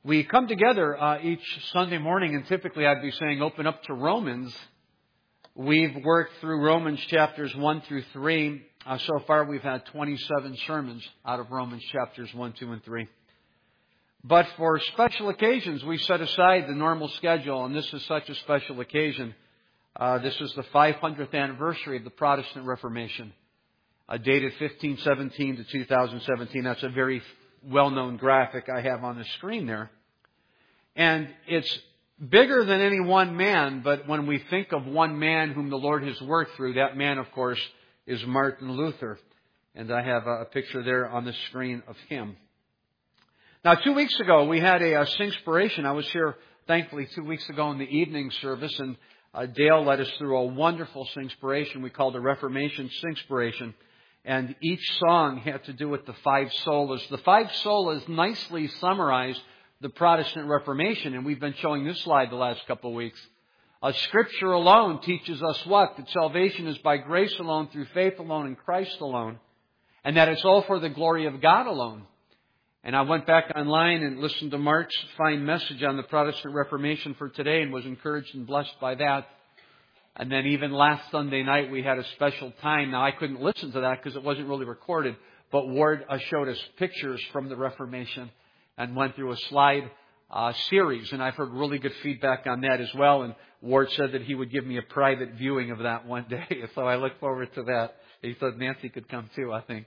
We come together each Sunday morning, and typically I'd be saying open up to Romans. We've worked through Romans chapters 1 through 3. So far we've had 27 sermons out of Romans chapters 1, 2, and 3. But for special occasions, we set aside the normal schedule, and this is such a special occasion. This is the 500th anniversary of the Protestant Reformation, dated 1517 to 2017. That's a very well-known graphic I have on the screen there. And it's bigger than any one man, but when we think of one man whom the Lord has worked through, that man, of course, is Martin Luther. And I have a picture there on the screen of him. Now, 2 weeks ago, we had a Singspiration. I was here, thankfully, 2 weeks ago in the evening service, and Dale led us through a wonderful Singspiration we called the Reformation Singspiration. And each song had to do with the five solas. The five solas nicely summarize the Protestant Reformation, and we've been showing this slide the last couple of weeks. Scripture alone teaches us what? That salvation is by grace alone, through faith alone, in Christ alone, and that it's all for the glory of God alone. And I went back online and listened to Mark's fine message on the Protestant Reformation for today and was encouraged and blessed by that. And then even last Sunday night we had a special time. Now I couldn't listen to that because it wasn't really recorded, but Ward showed us pictures from the Reformation and went through a slide series. And I've heard really good feedback on that as well. And Ward said that he would give me a private viewing of that one day. So I look forward to that. He said Nancy could come too, I think,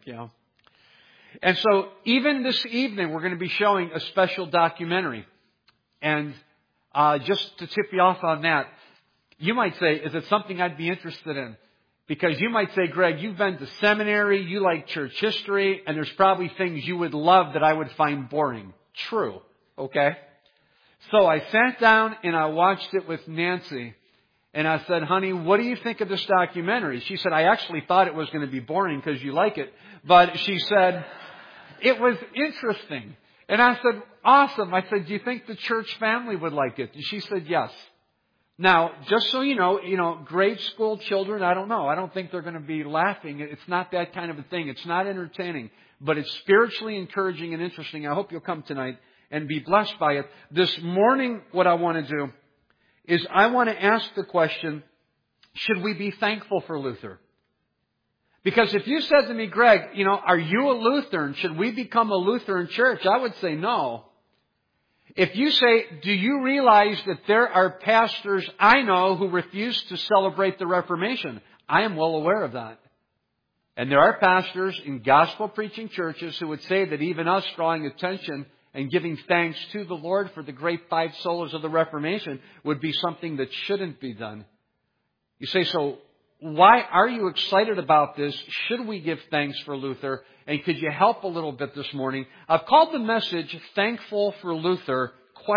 And so even this evening we're going to be showing a special documentary. And just to tip you off on that, you might say, is it something I'd be interested in? Because you might say, Greg, you've been to seminary, you like church history, and there's probably things you would love that I would find boring. True. Okay? So I sat down and I watched it with Nancy. And I said, honey, what do you think of this documentary? She said, I actually thought it was going to be boring because you like it. But she said, it was interesting. And I said, awesome. I said, do you think the church family would like it? And she said, yes. Now, just so you know, grade school children, I don't know. I don't think they're going to be laughing. It's not that kind of a thing. It's not entertaining, but it's spiritually encouraging and interesting. I hope you'll come tonight and be blessed by it. This morning, what I want to do is I want to ask the question, should we be thankful for Luther? Because if you said to me, Greg, are you a Lutheran? Should we become a Lutheran church? I would say no. If you say, do you realize that there are pastors I know who refuse to celebrate the Reformation? I am well aware of that. And there are pastors in gospel-preaching churches who would say that even us drawing attention and giving thanks to the Lord for the great five solas of the Reformation would be something that shouldn't be done. You say, so why are you excited about this? Should we give thanks for Luther? And could you help a little bit this morning? I've called the message Thankful for Luther, ?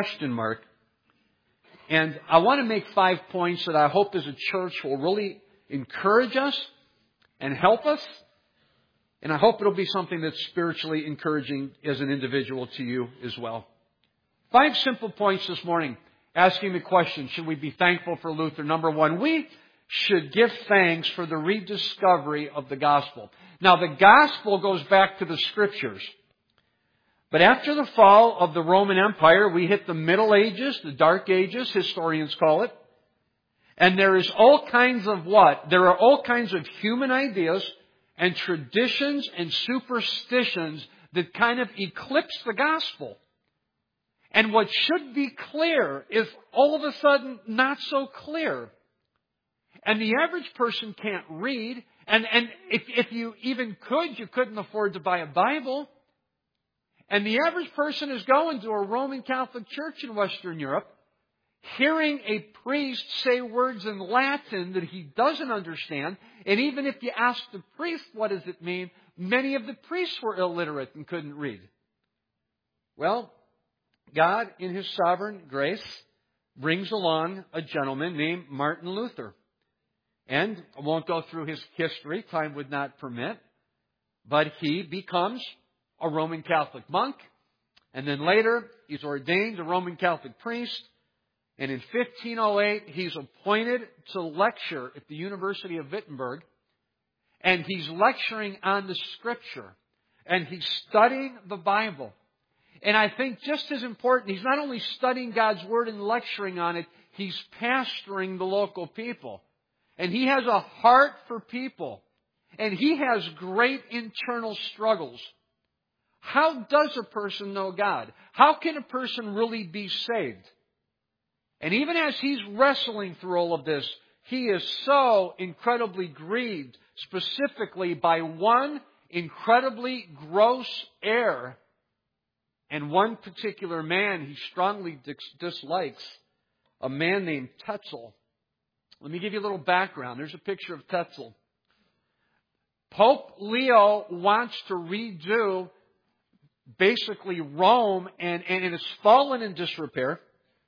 And I want to make 5 points that I hope as a church will really encourage us and help us. And I hope it'll be something that's spiritually encouraging as an individual to you as well. 5 simple points this morning, asking the question, should we be thankful for Luther? Number 1, we should give thanks for the rediscovery of the gospel. Now, the gospel goes back to the Scriptures. But after the fall of the Roman Empire, we hit the Middle Ages, the Dark Ages, historians call it. And there is all kinds of what? There are all kinds of human ideas and traditions and superstitions that kind of eclipse the gospel. And what should be clear is all of a sudden not so clear. And the average person can't read. And if you even could, you couldn't afford to buy a Bible. And the average person is going to a Roman Catholic church in Western Europe, hearing a priest say words in Latin that he doesn't understand. And even if you ask the priest, what does it mean? Many of the priests were illiterate and couldn't read. Well, God, in His sovereign grace, brings along a gentleman named Martin Luther. And I won't go through his history, time would not permit. But he becomes a Roman Catholic monk. And then later, he's ordained a Roman Catholic priest. And in 1508, he's appointed to lecture at the University of Wittenberg. And he's lecturing on the Scripture. And he's studying the Bible. And I think just as important, he's not only studying God's Word and lecturing on it, he's pastoring the local people. And he has a heart for people. And he has great internal struggles. How does a person know God? How can a person really be saved? And even as he's wrestling through all of this, he is so incredibly grieved, specifically by one incredibly gross error. And one particular man he strongly dislikes, a man named Tetzel. Let me give you a little background. There's a picture of Tetzel. Pope Leo wants to redo basically Rome, and it's fallen in disrepair.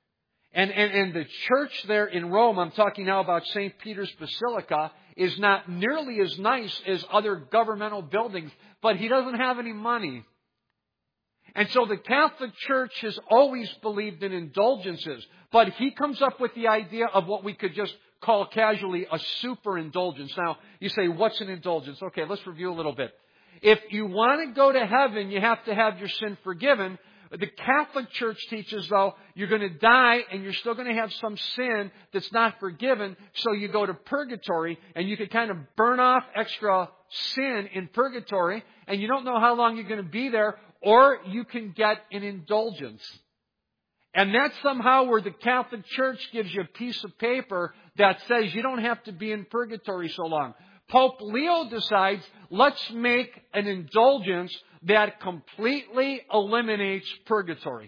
And the church there in Rome, I'm talking now about St. Peter's Basilica, is not nearly as nice as other governmental buildings, but he doesn't have any money. And so the Catholic Church has always believed in indulgences, but he comes up with the idea of what we could just call casually a super indulgence. Now, you say, what's an indulgence? Okay, let's review a little bit. If you want to go to heaven, you have to have your sin forgiven. The Catholic Church teaches, though, you're going to die and you're still going to have some sin that's not forgiven, so you go to purgatory and you can kind of burn off extra sin in purgatory, and you don't know how long you're going to be there, or you can get an indulgence. And that's somehow where the Catholic Church gives you a piece of paper that says you don't have to be in purgatory so long. Pope Leo decides, let's make an indulgence that completely eliminates purgatory.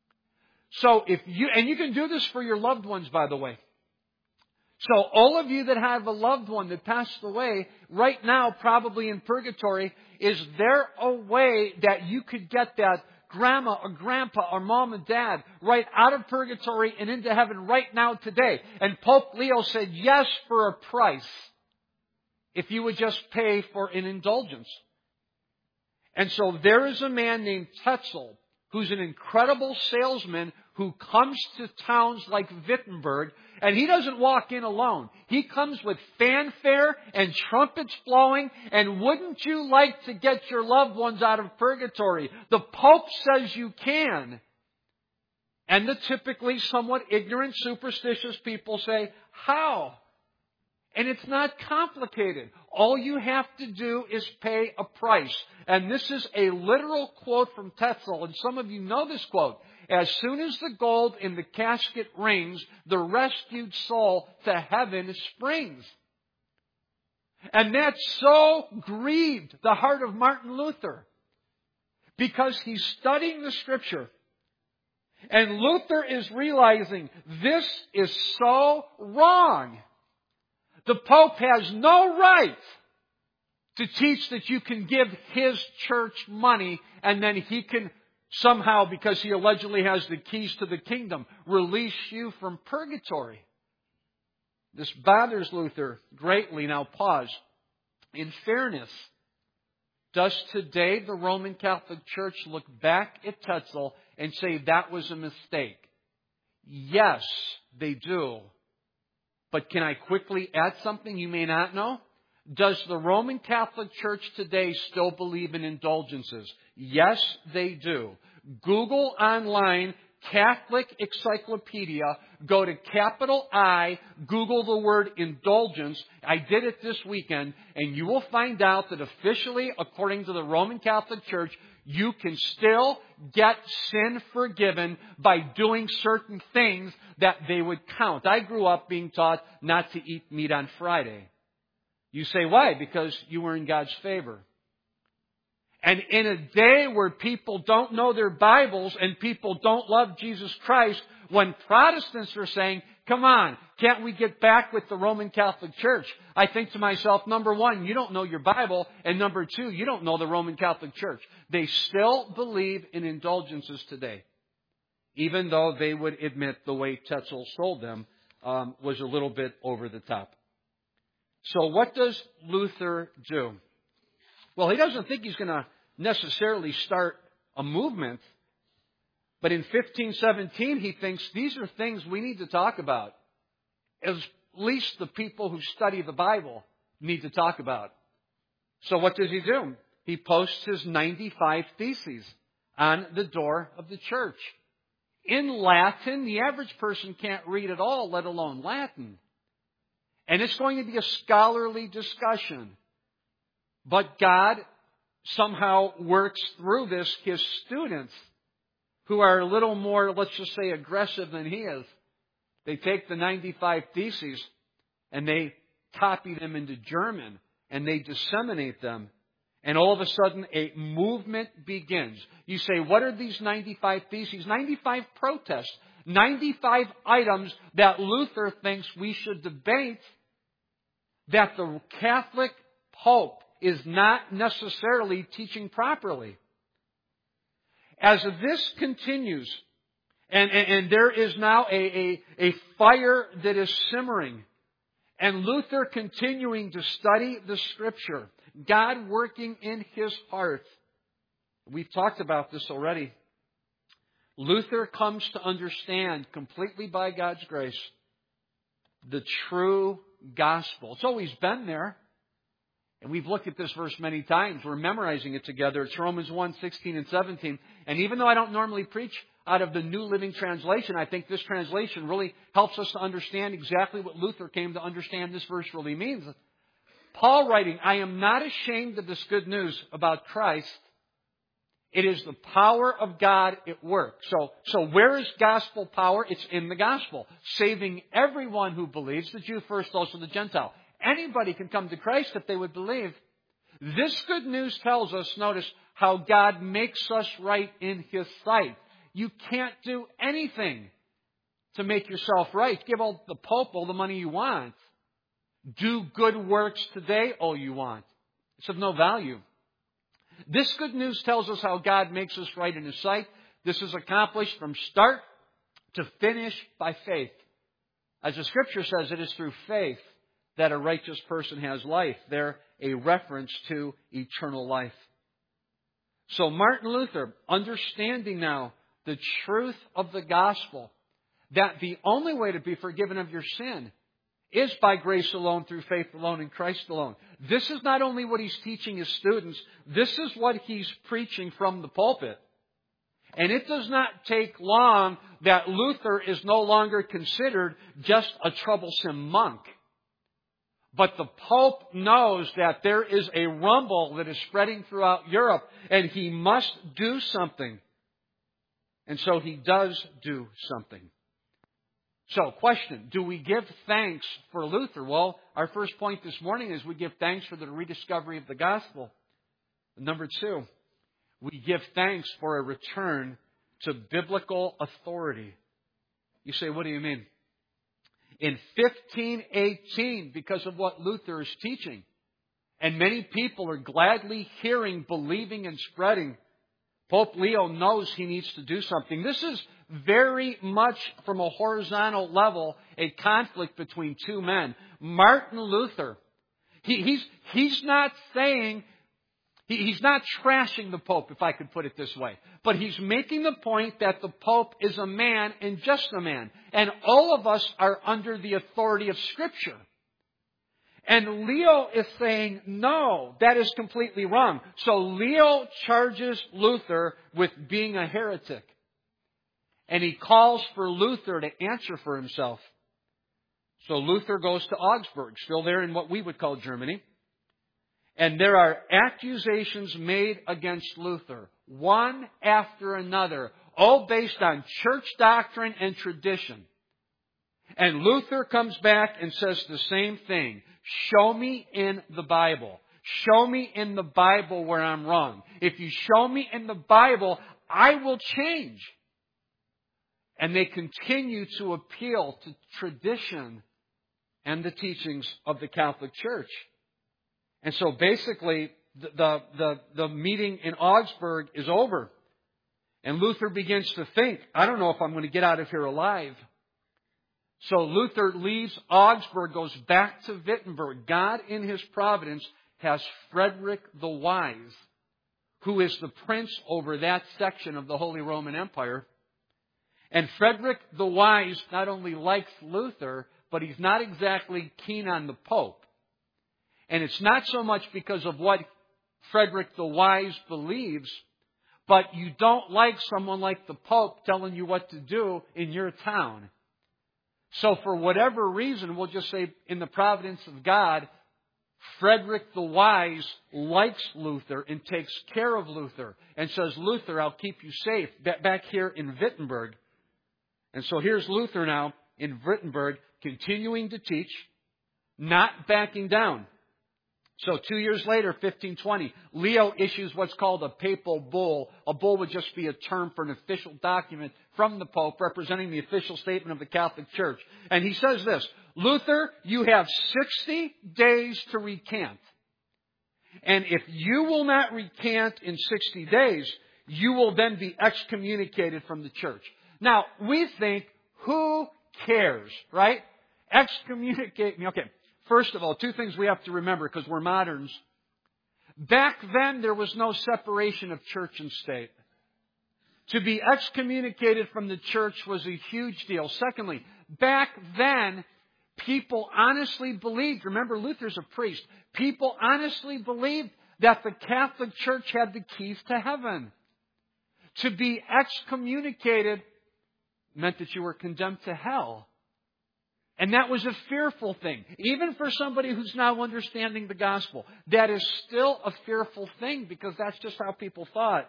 So you can do this for your loved ones, by the way. So all of you that have a loved one that passed away, right now probably in purgatory, is there a way that you could get that grandma or grandpa or mom and dad right out of purgatory and into heaven right now today? And Pope Leo said yes for a price, if you would just pay for an indulgence. And so there is a man named Tetzel, who's an incredible salesman who comes to towns like Wittenberg, and he doesn't walk in alone. He comes with fanfare and trumpets blowing, and wouldn't you like to get your loved ones out of purgatory? The Pope says you can. And the typically somewhat ignorant, superstitious people say, how? And it's not complicated. All you have to do is pay a price. And this is a literal quote from Tetzel, and some of you know this quote. As soon as the gold in the casket rings, the rescued soul to heaven springs. And that so grieved the heart of Martin Luther, because he's studying the Scripture. And Luther is realizing this is so wrong. The Pope has no right to teach that you can give his church money and then he can somehow, because he allegedly has the keys to the kingdom, release you from purgatory. This bothers Luther greatly. Now pause. In fairness, does today the Roman Catholic Church look back at Tetzel and say that was a mistake? Yes, they do. But can I quickly add something you may not know? Does the Roman Catholic Church today still believe in indulgences? Yes, they do. Google online Catholic Encyclopedia, go to capital I, Google the word indulgence. I did it this weekend, and you will find out that officially, according to the Roman Catholic Church, you can still get sin forgiven by doing certain things that they would count. I grew up being taught not to eat meat on Friday. You say, why? Because you were in God's favor. And in a day where people don't know their Bibles and people don't love Jesus Christ, when Protestants are saying, come on, can't we get back with the Roman Catholic Church? I think to myself, number one, you don't know your Bible, and number two, you don't know the Roman Catholic Church. They still believe in indulgences today, even though they would admit the way Tetzel sold them was a little bit over the top. So what does Luther do? Well, he doesn't think he's going to necessarily start a movement. But in 1517, he thinks these are things we need to talk about. At least the people who study the Bible need to talk about. So what does he do? He posts his 95 theses on the door of the church. In Latin, the average person can't read at all, let alone Latin. And it's going to be a scholarly discussion. But God somehow works through this. His students, who are a little more, let's just say, aggressive than he is, they take the 95 Theses and they copy them into German and they disseminate them. And all of a sudden, a movement begins. You say, what are these 95 Theses? 95 protests. 95 items that Luther thinks we should debate, that the Catholic Pope is not necessarily teaching properly. As this continues, and there is now a fire that is simmering, and Luther continuing to study the Scripture, God working in his heart. We've talked about this already. Luther comes to understand, completely by God's grace, the true gospel. It's always been there. And we've looked at this verse many times. We're memorizing it together. It's Romans 1:16 and 17. And even though I don't normally preach out of the New Living Translation, I think this translation really helps us to understand exactly what Luther came to understand this verse really means. Paul writing, I am not ashamed of this good news about Christ. It is the power of God at work. So where is gospel power? It's in the gospel. Saving everyone who believes, the Jew first, also the Gentile. Anybody can come to Christ if they would believe. This good news tells us, notice, how God makes us right in His sight. You can't do anything to make yourself right. Give all the Pope all the money you want. Do good works today all you want. It's of no value. This good news tells us how God makes us right in His sight. This is accomplished from start to finish by faith. As the Scripture says, it is through faith that a righteous person has life. They're a reference to eternal life. So Martin Luther, understanding now the truth of the gospel, that the only way to be forgiven of your sin is by grace alone, through faith alone, in Christ alone. This is not only what he's teaching his students, this is what he's preaching from the pulpit. And it does not take long that Luther is no longer considered just a troublesome monk. But the Pope knows that there is a rumble that is spreading throughout Europe, and he must do something. And so he does do something. So, question, do we give thanks for Luther? Well, our first point this morning is we give thanks for the rediscovery of the gospel. Number two, we give thanks for a return to biblical authority. You say, what do you mean? In 1518, because of what Luther is teaching, and many people are gladly hearing, believing, and spreading, Pope Leo knows he needs to do something. This is very much from a horizontal level a conflict between two men. Martin Luther, he's not saying, he's not trashing the Pope, if I could put it this way. But he's making the point that the Pope is a man and just a man. And all of us are under the authority of Scripture. And Leo is saying, no, that is completely wrong. So Leo charges Luther with being a heretic. And he calls for Luther to answer for himself. So Luther goes to Augsburg, still there in what we would call Germany. And there are accusations made against Luther, one after another, all based on church doctrine and tradition. And Luther comes back and says the same thing. Show me in the Bible. Show me in the Bible where I'm wrong. If you show me in the Bible, I will change. And they continue to appeal to tradition and the teachings of the Catholic Church. And so basically, the meeting in Augsburg is over. And Luther begins to think, I don't know if I'm going to get out of here alive. So Luther leaves Augsburg, goes back to Wittenberg. God, in His providence, has Frederick the Wise, who is the prince over that section of the Holy Roman Empire. And Frederick the Wise not only likes Luther, but he's not exactly keen on the Pope. And it's not so much because of what Frederick the Wise believes, but you don't like someone like the Pope telling you what to do in your town. So for whatever reason, we'll just say in the providence of God, Frederick the Wise likes Luther and takes care of Luther and says, Luther, I'll keep you safe back here in Wittenberg. And so here's Luther now in Wittenberg continuing to teach, not backing down. So 2 years later, 1520, Leo issues what's called a papal bull. A bull would just be a term for an official document from the Pope representing the official statement of the Catholic Church. And he says this, Luther, you have 60 days to recant. And if you will not recant in 60 days, you will then be excommunicated from the church. Now, we think, who cares, right? Excommunicate me. Okay. First of all, two things we have to remember because we're moderns. Back then, there was no separation of church and state. To be excommunicated from the church was a huge deal. Secondly, back then, people honestly believed, remember Luther's a priest, people honestly believed that the Catholic Church had the keys to heaven. To be excommunicated meant that you were condemned to hell. And that was a fearful thing. Even for somebody who's now understanding the gospel, that is still a fearful thing because that's just how people thought.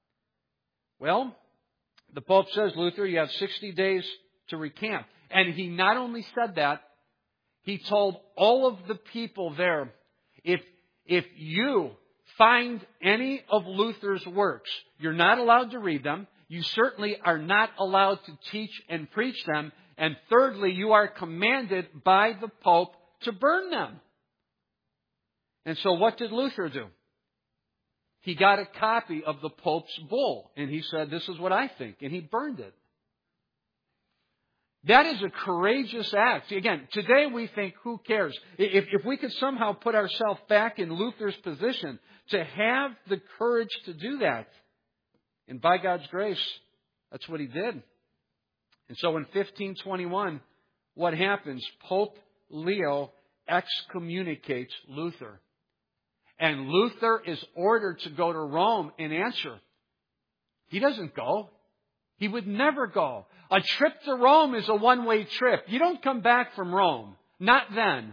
Well, the Pope says, Luther, you have 60 days to recant. And he not only said that, he told all of the people there, if you find any of Luther's works, you're not allowed to read them. You certainly are not allowed to teach and preach them. And thirdly, you are commanded by the Pope to burn them. And so what did Luther do? He got a copy of the Pope's bull. And he said, this is what I think. And he burned it. That is a courageous act. Again, today we think, who cares? If we could somehow put ourselves back in Luther's position to have the courage to do that. And by God's grace, that's what he did. And so in 1521, what happens? Pope Leo excommunicates Luther. And Luther is ordered to go to Rome and answer. He doesn't go. He would never go. A trip to Rome is a one-way trip. You don't come back from Rome. Not then.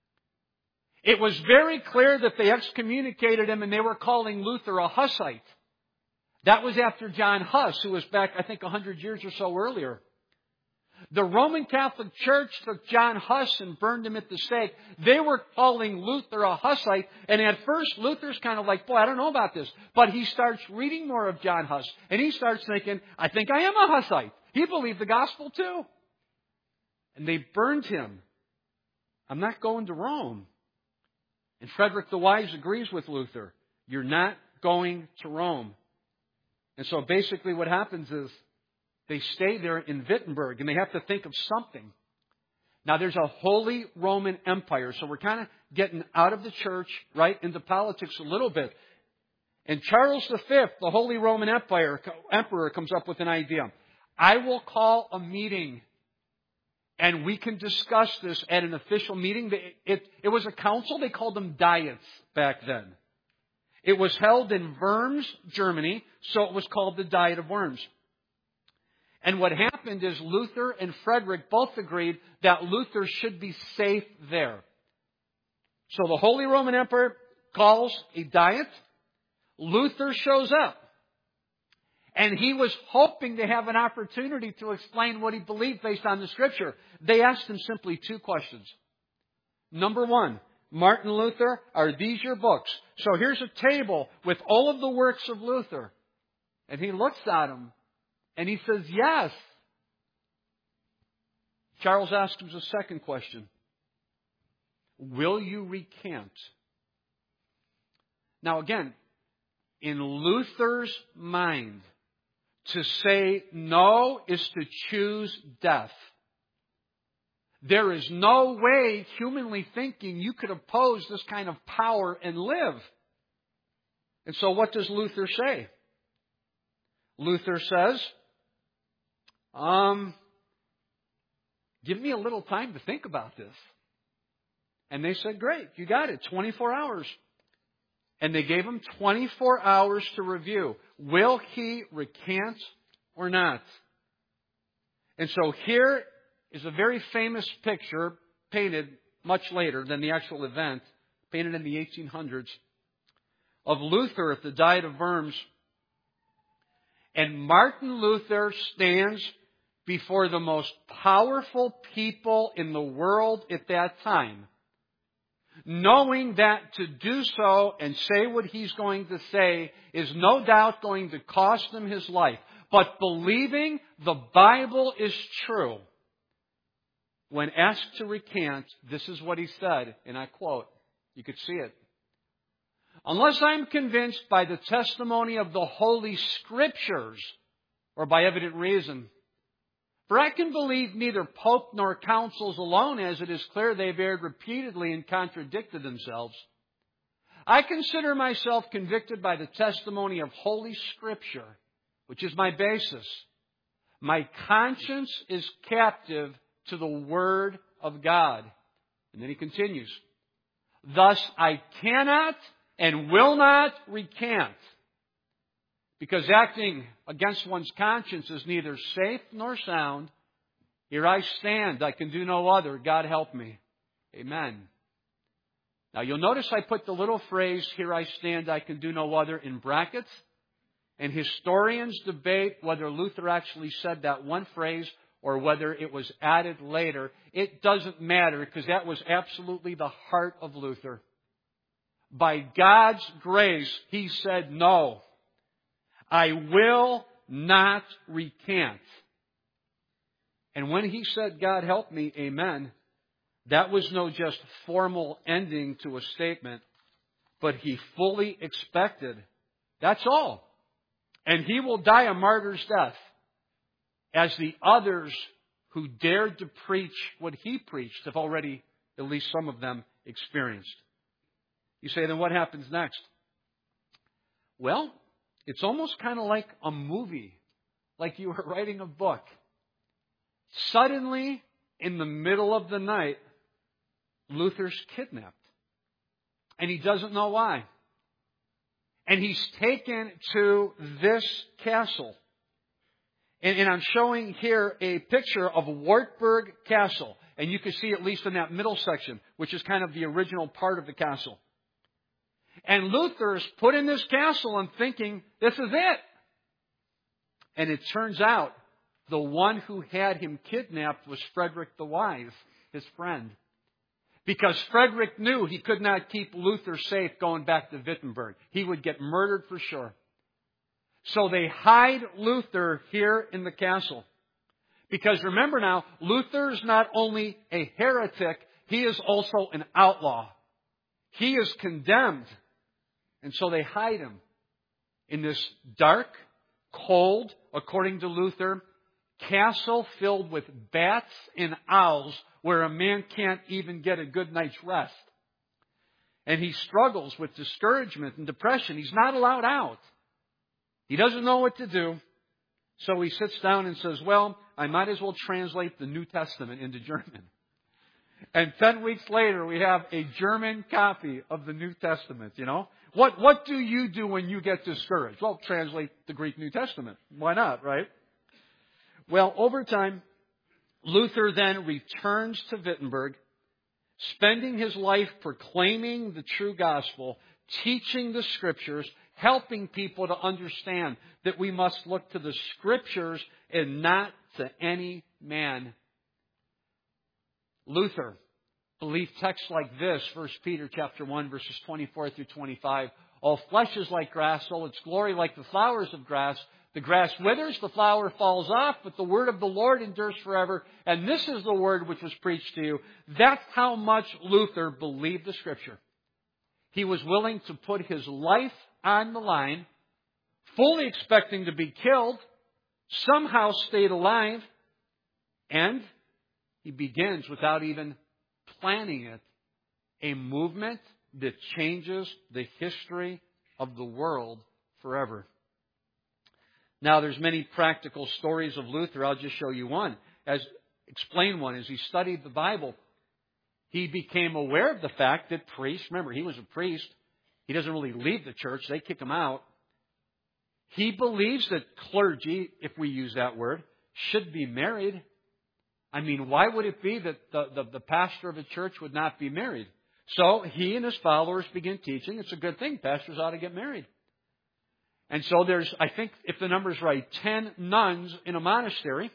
It was very clear that they excommunicated him and they were calling Luther a Hussite. That was after John Huss, who was back, I think, 100 years or so earlier. The Roman Catholic Church took John Huss and burned him at the stake. They were calling Luther a Hussite. And at first, Luther's kind of like, boy, I don't know about this. But he starts reading more of John Huss. And he starts thinking, I think I am a Hussite. He believed the gospel too. And they burned him. I'm not going to Rome. And Frederick the Wise agrees with Luther. You're not going to Rome. And so basically what happens is, they stay there in Wittenberg, and they have to think of something. Now, there's a Holy Roman Empire, so we're kind of getting out of the church, right, into politics a little bit. And Charles V, the Holy Roman Emperor, comes up with an idea. I will call a meeting, and we can discuss this at an official meeting. It was a council. They called them diets back then. It was held in Worms, Germany, so it was called the Diet of Worms. And what happened is Luther and Frederick both agreed that Luther should be safe there. So the Holy Roman Emperor calls a diet. Luther shows up. And he was hoping to have an opportunity to explain what he believed based on the Scripture. They asked him simply two questions. Number one, Martin Luther, are these your books? So here's a table with all of the works of Luther. And he looks at them. And he says, yes. Charles asks him a second question. Will you recant? Now again, in Luther's mind, to say no is to choose death. There is no way, humanly thinking, you could oppose this kind of power and live. And so what does Luther say? Luther says, give me a little time to think about this. And they said, great, you got it, 24 hours. And they gave him 24 hours to review. will he recant or not? And so here is a very famous picture painted much later than the actual event, painted in the 1800s, of Luther at the Diet of Worms. And Martin Luther stands before the most powerful people in the world at that time, knowing that to do so and say what he's going to say is no doubt going to cost him his life, but believing the Bible is true. When asked to recant, this is what he said, and I quote, you could see it. Unless I'm convinced by the testimony of the Holy Scriptures or by evident reason, for I can believe neither Pope nor councils alone, as it is clear they've erred repeatedly and contradicted themselves. I consider myself convicted by the testimony of Holy Scripture, which is my basis. My conscience is captive to the Word of God. And then he continues, thus I cannot and will not recant, because acting against one's conscience is neither safe nor sound. Here I stand, I can do no other. God help me. Amen. Now you'll notice I put the little phrase, here I stand, I can do no other, in brackets. And historians debate whether Luther actually said that one phrase or whether it was added later. It doesn't matter, because that was absolutely the heart of Luther. By God's grace, he said, no, I will not recant. And when he said, God help me, amen, that was no just formal ending to a statement, but he fully expected. That's all. And he will die a martyr's death, as the others who dared to preach what he preached have already, at least some of them, experienced. You say, then what happens next? Well, it's almost kind of like a movie, like you were writing a book. Suddenly, in the middle of the night, Luther's kidnapped. And he doesn't know why. And he's taken to this castle. And I'm showing here a picture of Wartburg Castle. And you can see at least in that middle section, which is kind of the original part of the castle. And Luther's put in this castle and thinking, this is it. And it turns out the one who had him kidnapped was Frederick the Wise, his friend. Because Frederick knew he could not keep Luther safe going back to Wittenberg. He would get murdered for sure. So they hide Luther here in the castle. Because remember now, Luther is not only a heretic, he is also an outlaw. He is condemned. And so they hide him in this dark, cold, according to Luther, castle filled with bats and owls where a man can't even get a good night's rest. And he struggles with discouragement and depression. He's not allowed out. He doesn't know what to do. So he sits down and says, well, I might as well translate the New Testament into German. And 10 weeks later, we have a German copy of the New Testament, you know. What do you do when you get discouraged? Well, translate the Greek New Testament. Why not, right? Well, over time, Luther then returns to Wittenberg, spending his life proclaiming the true gospel, teaching the Scriptures, helping people to understand that we must look to the Scriptures and not to any man. Luther believed texts like this, 1 Peter chapter 1, verses 24 through 25. All flesh is like grass, all its glory like the flowers of grass. The grass withers, the flower falls off, but the word of the Lord endures forever. And this is the word which was preached to you. That's how much Luther believed the Scripture. He was willing to put his life on the line, fully expecting to be killed, somehow stayed alive, and he begins, without even planning it, a movement that changes the history of the world forever. Now, there's many practical stories of Luther. I'll just show you one. Explain one. As he studied the Bible, he became aware of the fact that priests, remember, he was a priest. He doesn't really leave the church. They kick him out. He believes that clergy, if we use that word, should be married. I mean, why would it be that the pastor of a church would not be married? So he and his followers begin teaching it's a good thing. Pastors ought to get married. And so there's, I think, if the number's right, 10 nuns in a monastery,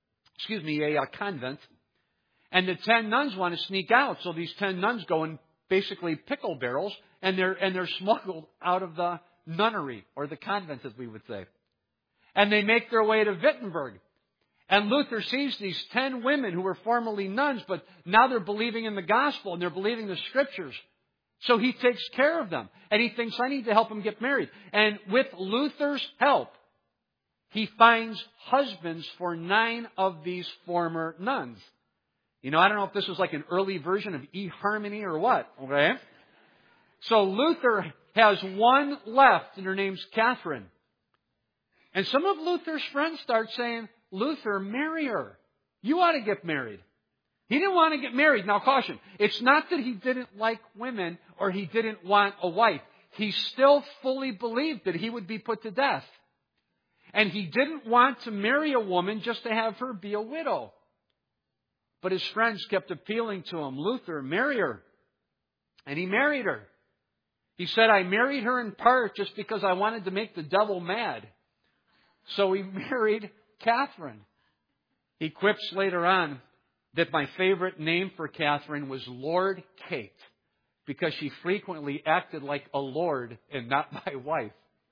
a convent. And the 10 nuns want to sneak out. So these 10 nuns go in basically pickle barrels and they're smuggled out of the nunnery or the convent, as we would say. And they make their way to Wittenberg. And Luther sees these 10 women who were formerly nuns, but now they're believing in the gospel and they're believing the scriptures. So he takes care of them. And he thinks, I need to help them get married. And with Luther's help, he finds husbands for 9 of these former nuns. You know, I don't know if this was like an early version of eHarmony or what, okay? So Luther has one left, and her name's Catherine. And some of Luther's friends start saying, Luther, marry her. You ought to get married. He didn't want to get married. Now, caution. It's not that he didn't like women or he didn't want a wife. He still fully believed that he would be put to death. And he didn't want to marry a woman just to have her be a widow. But his friends kept appealing to him, Luther, marry her. And he married her. He said, I married her in part just because I wanted to make the devil mad. So he married Catherine. He quips later on that my favorite name for Catherine was Lord Kate, because she frequently acted like a lord and not my wife.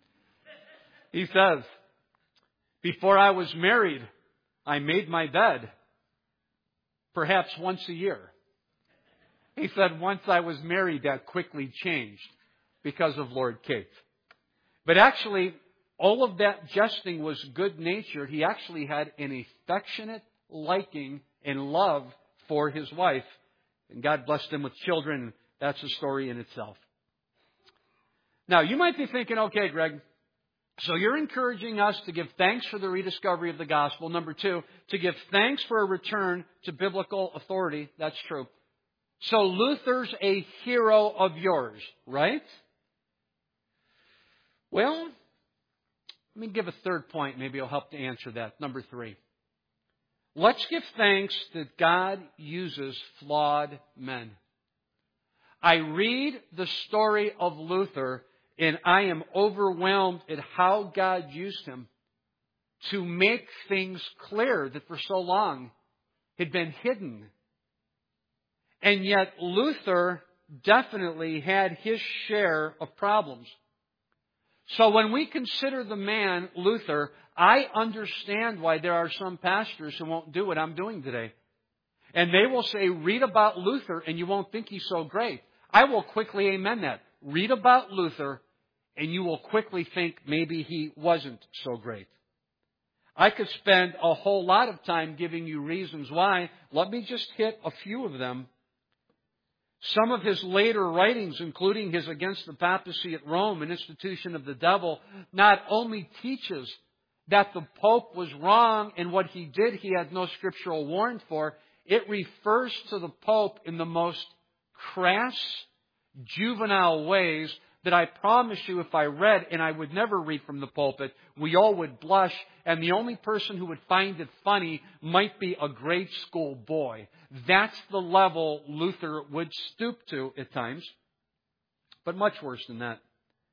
He says, before I was married, I made my bed, perhaps once a year. He said, once I was married, that quickly changed because of Lord Kate. But actually, all of that jesting was good-natured. He actually had an affectionate liking and love for his wife. And God blessed him with children. That's a story in itself. Now, you might be thinking, okay, Greg, so you're encouraging us to give thanks for the rediscovery of the gospel. Number 2, to give thanks for a return to biblical authority. That's true. So Luther's a hero of yours, right? Well, let me give a third point. Maybe it'll help to answer that. Number 3. Let's give thanks that God uses flawed men. I read the story of Luther and I am overwhelmed at how God used him to make things clear that for so long had been hidden. And yet Luther definitely had his share of problems. So when we consider the man, Luther, I understand why there are some pastors who won't do what I'm doing today. And they will say, read about Luther and you won't think he's so great. I will quickly amen that. Read about Luther and you will quickly think maybe he wasn't so great. I could spend a whole lot of time giving you reasons why. Let me just hit a few of them. Some of his later writings, including his Against the Papacy at Rome, an institution of the devil, not only teaches that the Pope was wrong in what he did, he had no scriptural warrant for, it refers to the Pope in the most crass, juvenile ways that I promise you if I read, and I would never read from the pulpit, we all would blush, and the only person who would find it funny might be a grade school boy. That's the level Luther would stoop to at times, but much worse than that.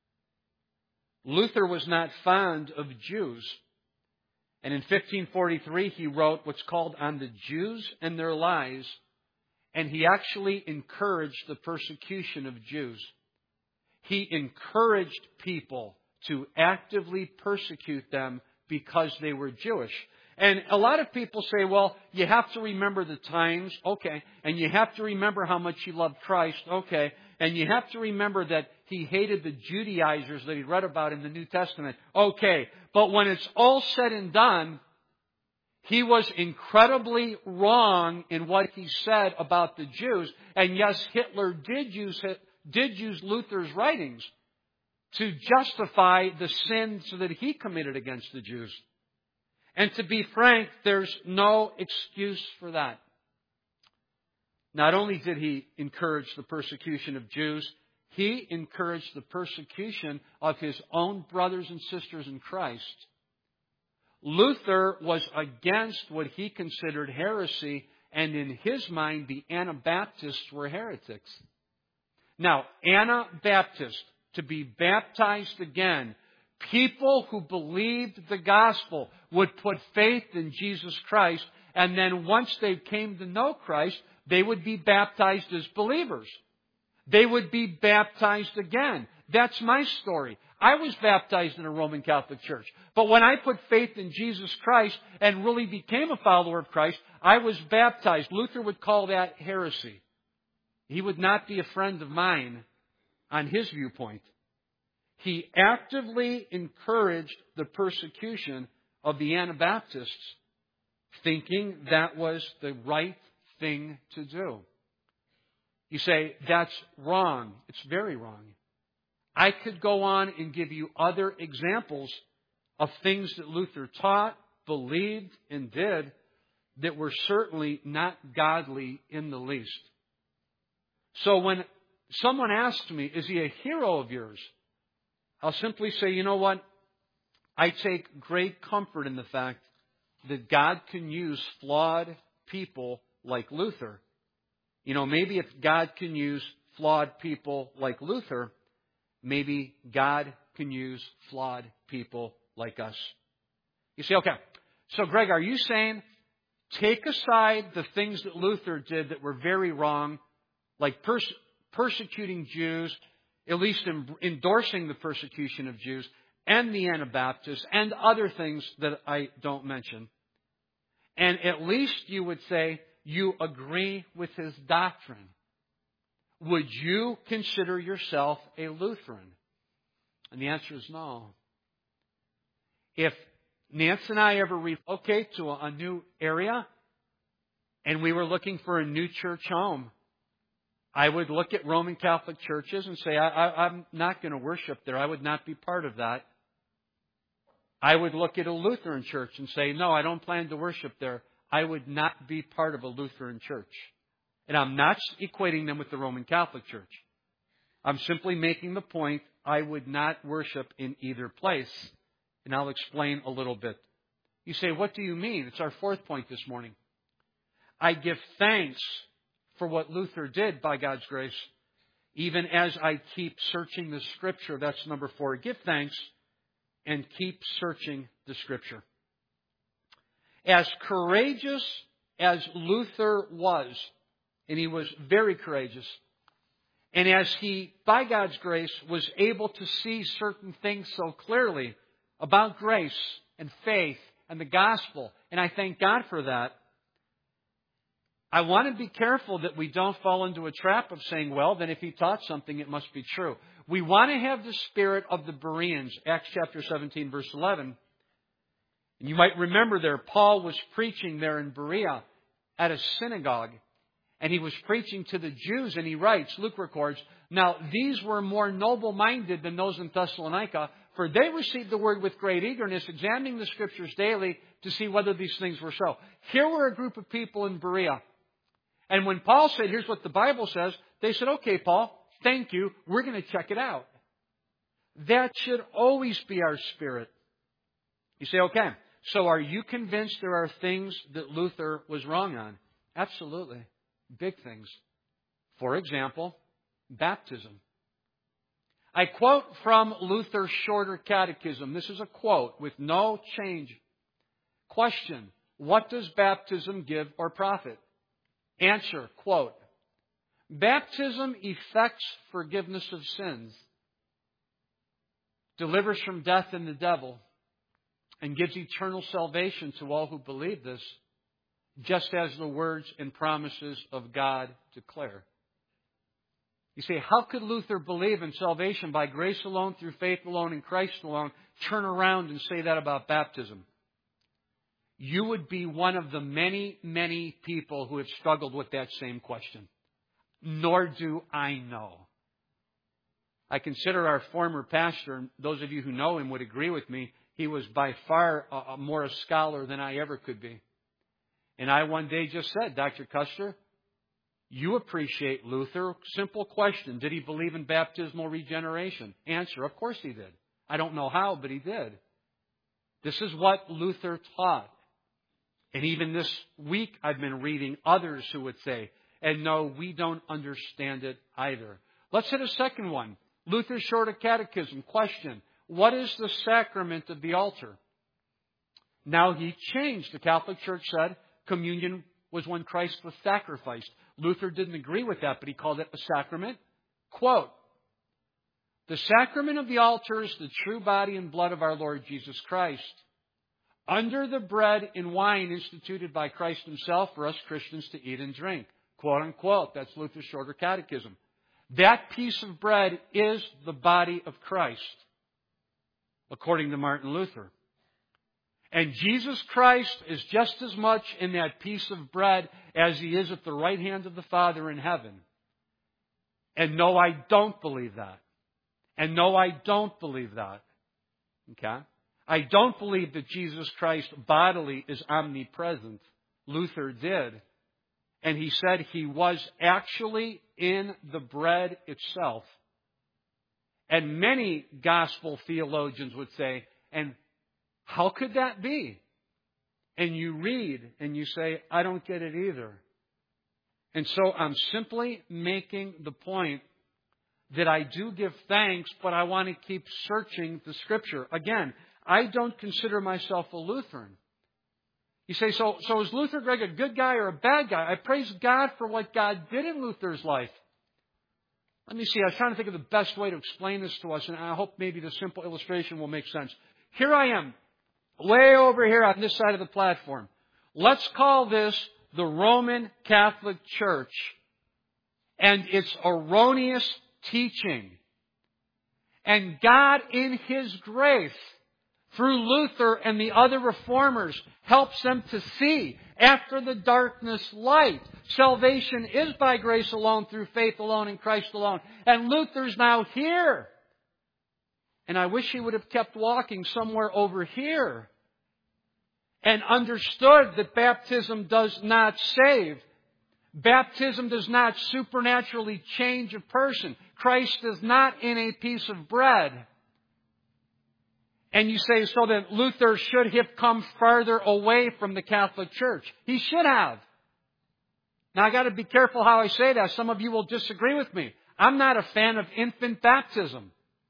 Luther was not fond of Jews. And in 1543, he wrote what's called On the Jews and Their Lies, and he actually encouraged the persecution of Jews. He encouraged people to actively persecute them because they were Jewish. And a lot of people say, well, you have to remember the times, okay, and you have to remember how much he loved Christ, okay, and you have to remember that he hated the Judaizers that he read about in the New Testament, okay, but when it's all said and done, he was incredibly wrong in what he said about the Jews, and yes, Hitler did use Luther's writings to justify the sins that he committed against the Jews. And to be frank, there's no excuse for that. Not only did he encourage the persecution of Jews, He encouraged the persecution of his own brothers and sisters in Christ. Luther was against what he considered heresy, and in his mind, the Anabaptists were heretics. Now, Anabaptists, to be baptized again, people who believed the gospel would put faith in Jesus Christ, and then once they came to know Christ, they would be baptized as believers. They would be baptized again. That's my story. I was baptized in a Roman Catholic church. But when I put faith in Jesus Christ and really became a follower of Christ, I was baptized. Luther would call that heresy. He would not be a friend of mine on his viewpoint. He actively encouraged the persecution of the Anabaptists, thinking that was the right thing to do. You say, that's wrong. It's very wrong. I could go on and give you other examples of things that Luther taught, believed, and did that were certainly not godly in the least. So when someone asks me, is he a hero of yours? I'll simply say, you know what? I take great comfort in the fact that God can use flawed people like Luther. You know, maybe if God can use flawed people like Luther, maybe God can use flawed people like us. You say, okay, so Greg, are you saying take aside the things that Luther did that were very wrong, like persecuting Jews, at least endorsing the persecution of Jews, and the Anabaptists, and other things that I don't mention, and at least you would say you agree with his doctrine? Would you consider yourself a Lutheran? And the answer is no. If Nancy and I ever relocate to a new area and we were looking for a new church home, I would look at Roman Catholic churches and say, I'm not going to worship there. I would not be part of that. I would look at a Lutheran church and say, no, I don't plan to worship there. I would not be part of a Lutheran church. And I'm not equating them with the Roman Catholic Church. I'm simply making the point I would not worship in either place. And I'll explain a little bit. You say, what do you mean? It's our fourth point this morning. I give thanks for what Luther did by God's grace, even as I keep searching the Scripture. That's number 4. Give thanks and keep searching the Scripture. As courageous as Luther was, and he was very courageous, and as he, by God's grace, was able to see certain things so clearly about grace and faith and the gospel, and I thank God for that, I want to be careful that we don't fall into a trap of saying, well, then if he taught something, it must be true. We want to have the spirit of the Bereans, Acts chapter 17, verse 11. And you might remember there, Paul was preaching there in Berea at a synagogue. And he was preaching to the Jews, and he writes, Luke records, now these were more noble-minded than those in Thessalonica, for they received the word with great eagerness, examining the Scriptures daily to see whether these things were so. Here were a group of people in Berea. And when Paul said, here's what the Bible says, they said, okay, Paul, thank you, we're going to check it out. That should always be our spirit. You say, okay, so are you convinced there are things that Luther was wrong on? Absolutely. Big things. For example, baptism. I quote from Luther's Shorter Catechism. This is a quote with no change. Question, what does baptism give or profit? Answer, quote, baptism effects forgiveness of sins, delivers from death and the devil, and gives eternal salvation to all who believe this, just as the words and promises of God declare. You say, how could Luther believe in salvation by grace alone, through faith alone, in Christ alone, turn around and say that about baptism? You would be one of the many, many people who have struggled with that same question. Nor do I know. I consider our former pastor, and those of you who know him would agree with me, he was by far more a scholar than I ever could be. And I one day just said, Dr. Custer, You appreciate Luther. Simple question. Did he believe in baptismal regeneration? Answer, of course he did. I don't know how, but he did. This is what Luther taught. And even this week I've been reading others who would say, and no, we don't understand it either. Let's hit a second one. Luther's Shorter Catechism. Question. What is the sacrament of the altar? Now he changed. The Catholic Church said communion was when Christ was sacrificed. Luther didn't agree with that, but he called it a sacrament. Quote, the sacrament of the altar is the true body and blood of our Lord Jesus Christ. Under the bread and wine instituted by Christ himself for us Christians to eat and drink. Quote unquote. That's Luther's Shorter Catechism. That piece of bread is the body of Christ, according to Martin Luther. And Jesus Christ is just as much in that piece of bread as he is at the right hand of the Father in heaven. And no, I don't believe that. And no, I don't believe that. Okay? I don't believe that Jesus Christ bodily is omnipresent. Luther did. And he said he was actually in the bread itself. And many gospel theologians would say, and how could that be? And you read and you say, I don't get it either. And so I'm simply making the point that I do give thanks, but I want to keep searching the Scripture. Again, I don't consider myself a Lutheran. You say, so is Luther, Greg, a good guy or a bad guy? I praise God for what God did in Luther's life. Let me see. I was trying to think of the best way to explain this to us, and I hope maybe the simple illustration will make sense. Here I am, way over here on this side of the platform. Let's call this the Roman Catholic Church and its erroneous teaching. And God, in His grace, through Luther and the other reformers, helps them to see after the darkness light. Salvation is by grace alone, through faith alone, in Christ alone. And Luther's now here. And I wish he would have kept walking somewhere over here and understood that baptism does not save. Baptism does not supernaturally change a person. Christ is not in a piece of bread. And you say, so that Luther should have come farther away from the Catholic Church. He should have. Now I got to be careful how I say that. Some of you will disagree with me. I'm not a fan of infant baptism.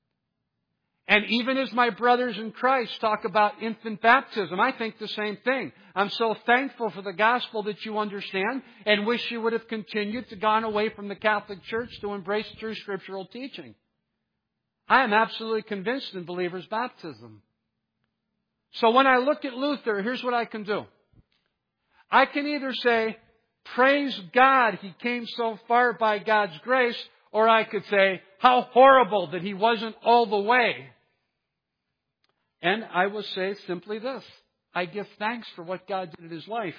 And even as my brothers in Christ talk about infant baptism, I think the same thing. I'm so thankful for the gospel that you understand and wish you would have continued to gone away from the Catholic Church to embrace true scriptural teaching. I am absolutely convinced in believers' baptism. So when I look at Luther, here's what I can do. I can either say, praise God, he came so far by God's grace, or I could say, how horrible that he wasn't all the way. And I will say simply this. I give thanks for what God did in his life.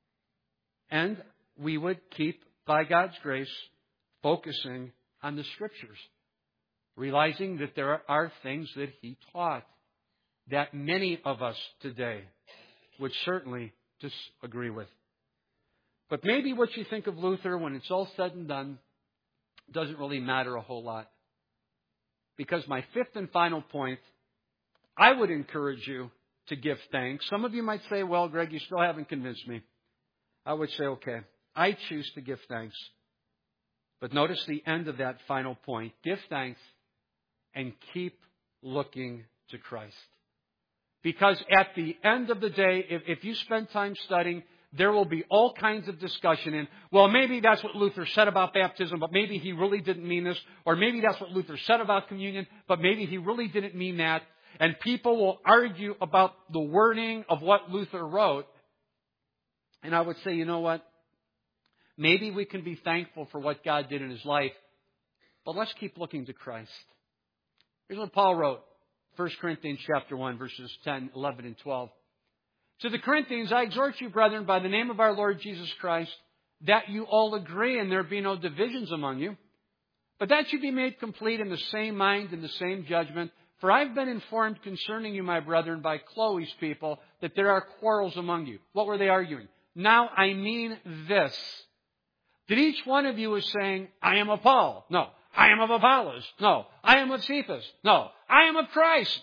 And we would keep, by God's grace, focusing on the Scriptures. Realizing that there are things that he taught that many of us today would certainly disagree with. But maybe what you think of Luther when it's all said and done doesn't really matter a whole lot. Because my fifth and final point, I would encourage you to give thanks. Some of you might say, well, Greg, you still haven't convinced me. I would say, okay, I choose to give thanks. But notice the end of that final point. Give thanks and keep looking to Christ. Because at the end of the day, if you spend time studying, there will be all kinds of discussion in, well, maybe that's what Luther said about baptism, but maybe he really didn't mean this. Or maybe that's what Luther said about communion, but maybe he really didn't mean that. And people will argue about the wording of what Luther wrote. And I would say, you know what? Maybe we can be thankful for what God did in his life, but let's keep looking to Christ. Here's what Paul wrote, 1 Corinthians chapter 1, verses 10, 11, and 12. To the Corinthians, I exhort you, brethren, by the name of our Lord Jesus Christ, that you all agree and there be no divisions among you, but that you be made complete in the same mind and the same judgment. For I've been informed concerning you, my brethren, by Chloe's people, that there are quarrels among you. What were they arguing? Now I mean this, That each one of you is saying, I am of Paul. No. I am of Apollos. No. I am of Cephas. No. I am of Christ.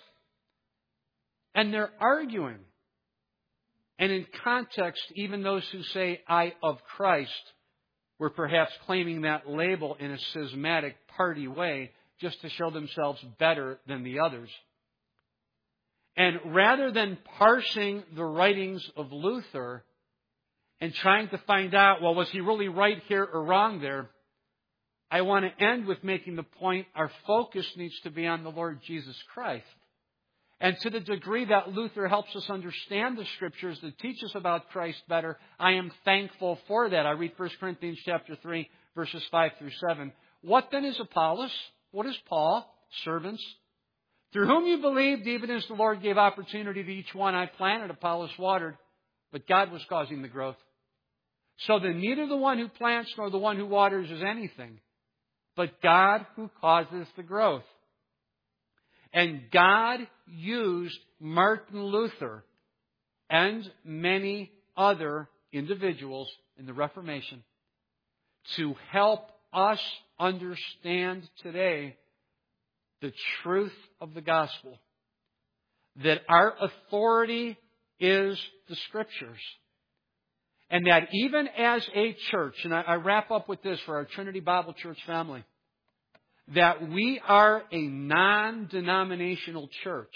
And they're arguing. And in context, even those who say, I of Christ, were perhaps claiming that label in a schismatic party way just to show themselves better than the others. And rather than parsing the writings of Luther and trying to find out, well, was he really right here or wrong there? I want to end with making the point our focus needs to be on the Lord Jesus Christ. And to the degree that Luther helps us understand the Scriptures that teach us about Christ better, I am thankful for that. I read 1 Corinthians chapter 3, verses 5 through 7. What then is Apollos? What is Paul? Servants. Through whom you believed, even as the Lord gave opportunity to each one. I planted, Apollos watered, but God was causing the growth. So then neither the one who plants nor the one who waters is anything, but God who causes the growth. And God used Martin Luther and many other individuals in the Reformation to help us understand today the truth of the gospel. That our authority is the Scriptures. And that even as a church, and I wrap up with this for our Trinity Bible Church family, that we are a non-denominational church.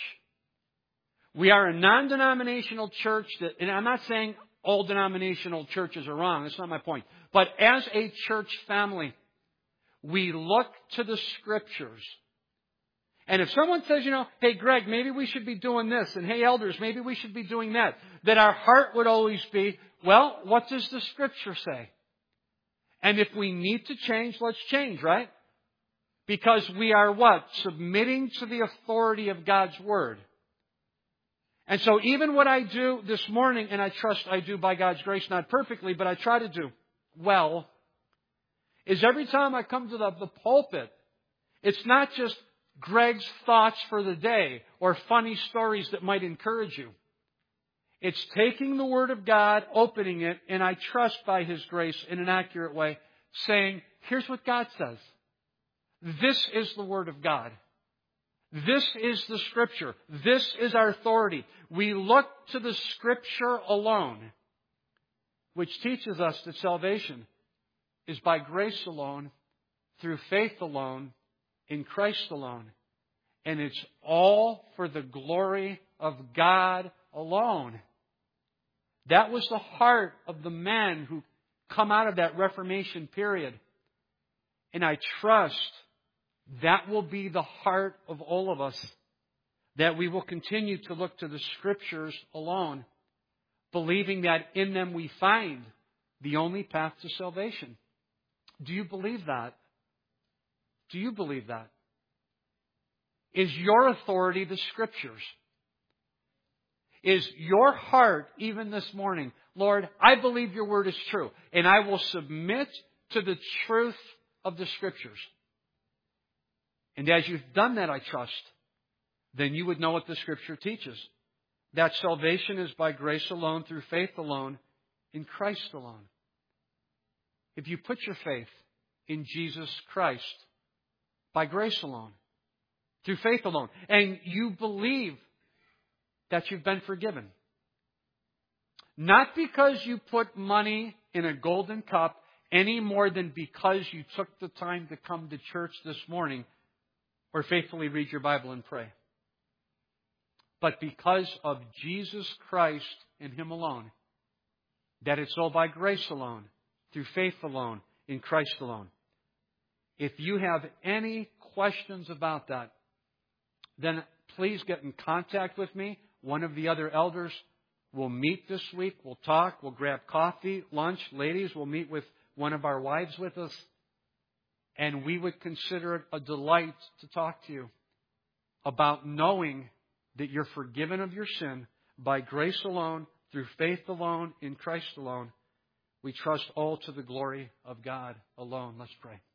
We are a non-denominational church that, and I'm not saying all denominational churches are wrong, that's not my point. But as a church family, we look to the Scriptures. And if someone says, hey Greg, maybe we should be doing this, and hey elders, maybe we should be doing that, that our heart would always be, well, what does the Scripture say? And if we need to change, let's change, right? Because we are what? Submitting to the authority of God's Word. And so even what I do this morning, and I trust I do by God's grace, not perfectly, but I try to do well, is every time I come to the pulpit, it's not just Greg's thoughts for the day or funny stories that might encourage you. It's taking the Word of God, opening it, and I trust by His grace in an accurate way, saying, here's what God says. This is the Word of God. This is the Scripture. This is our authority. We look to the Scripture alone, which teaches us that salvation is by grace alone, through faith alone, in Christ alone. And it's all for the glory of God alone. That was the heart of the men who come out of that Reformation period. And I trust that will be the heart of all of us. That we will continue to look to the Scriptures alone, believing that in them we find the only path to salvation. Do you believe that? Do you believe that? Is your authority the Scriptures? Is your heart, even this morning, Lord, I believe your Word is true, and I will submit to the truth of the Scriptures. And as you've done that, I trust, then you would know what the Scripture teaches. That salvation is by grace alone, through faith alone, in Christ alone. If you put your faith in Jesus Christ, by grace alone, through faith alone, and you believe that you've been forgiven, not because you put money in a golden cup any more than because you took the time to come to church this morning or faithfully read your Bible and pray, but because of Jesus Christ and Him alone, that it's all by grace alone, through faith alone, in Christ alone. If you have any questions about that, then please get in contact with me. One of the other elders will meet this week. We'll talk. We'll grab coffee, lunch. Ladies, we'll meet with one of our wives with us. And we would consider it a delight to talk to you about knowing that you're forgiven of your sin by grace alone, through faith alone, in Christ alone. We trust all to the glory of God alone. Let's pray.